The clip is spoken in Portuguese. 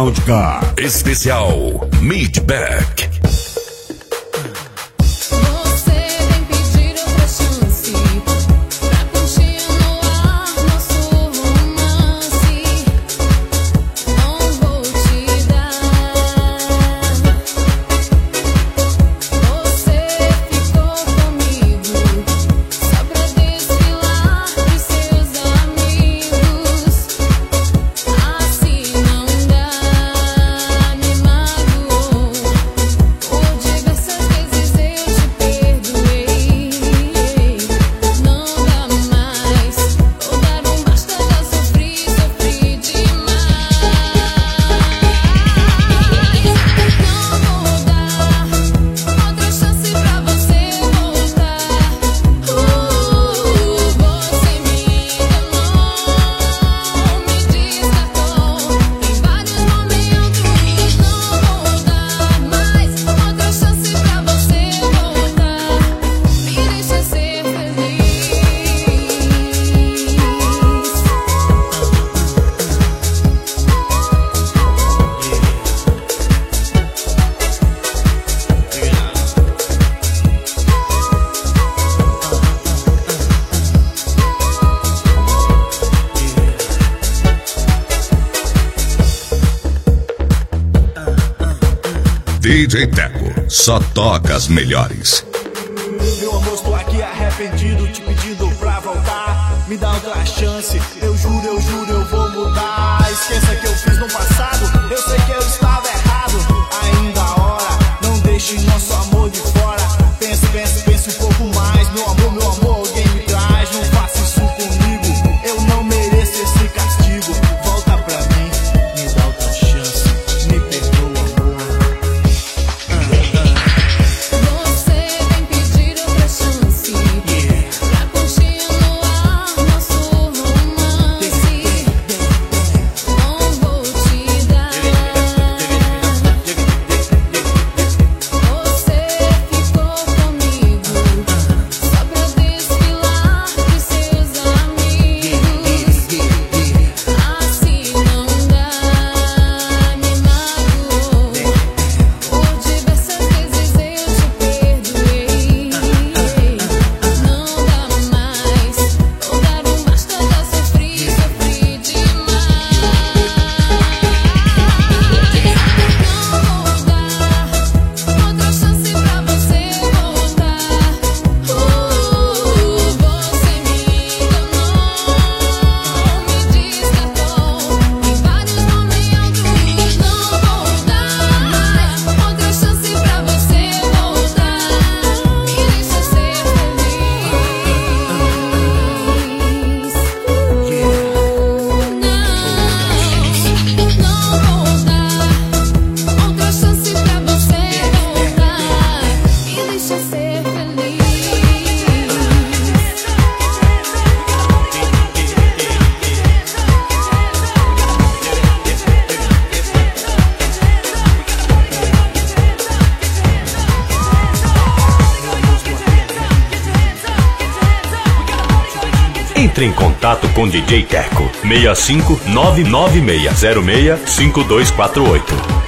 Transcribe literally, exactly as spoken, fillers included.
Loudcar. Especial Meatback. D J Teco, só toca as melhores. Meu amor, estou aqui arrependido, te pedindo pra voltar. Me dá outra chance, eu juro, eu juro, eu vou mudar. Esqueça que eu fiz no passado, eu sei que eu estava errado. Ainda a hora, não deixe nosso amor de fora. Pense, pense, pense um pouco mais. Meu amor, meu amor, alguém me traz. Não faça isso comigo, eu não mereço esse castigo. Volta pra mim, me dá outra chance, me perdoa, amor. Entre em contato com D J Teco seis cinco nove nove seis zero seis cinco dois quatro oito.